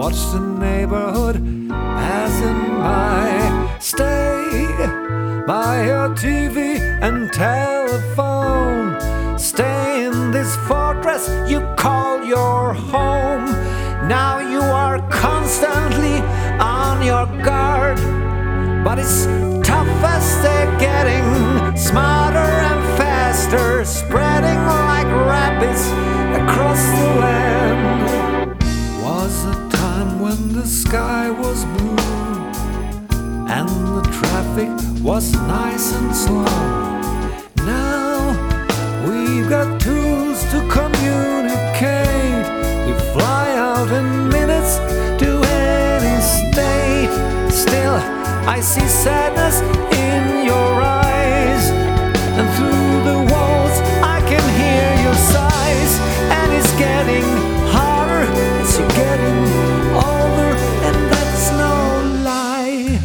Watch the neighborhood passing by. Stay by your TV and telephone. Stay in this fortress you call your home. Now you are constantly on your guard, but it's tough as they're getting smarter and faster, spreading like rapids across the land. Was a time when the sky was blue and the traffic was nice and slow. Now we've got tools to communicate. We fly out in minutes to any state. Still, I see sadness in your eyes, and through the walls I can hear your sighs. And it's getting harder as you're getting older, and that's no lie.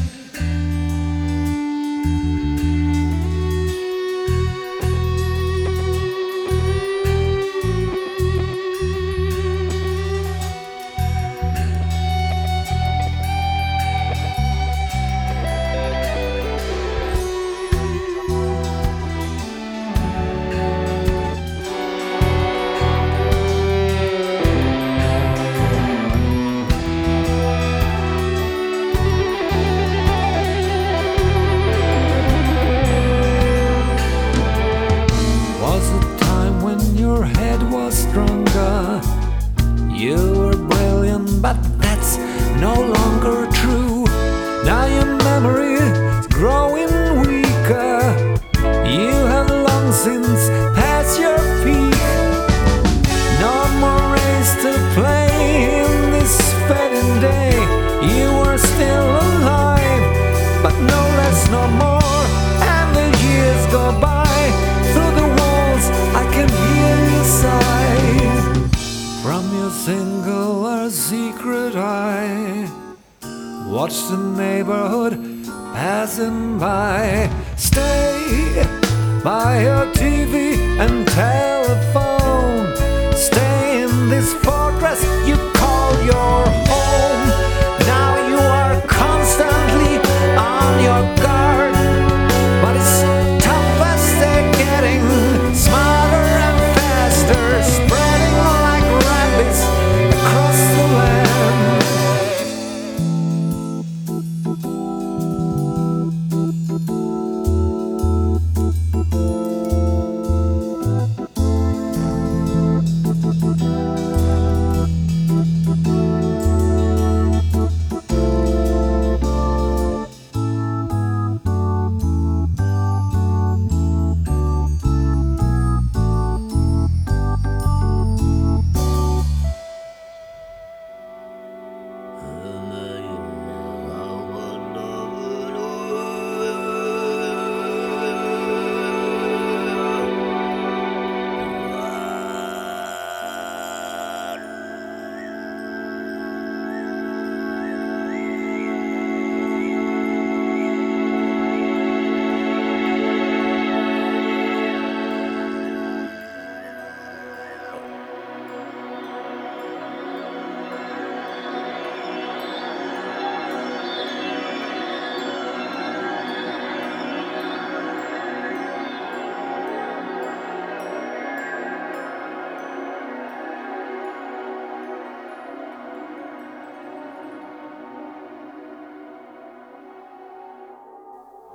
Your head was stronger, you were brilliant, but that's no longer true. Now your memory is growing weaker. You have long since passed your peak. No more race to play in this fading day. You were still alive, but no less, no more. And the years go by. Through the walls I can hear you sigh. From your singular secret eye, watch the neighborhood passing by. Stay by your TV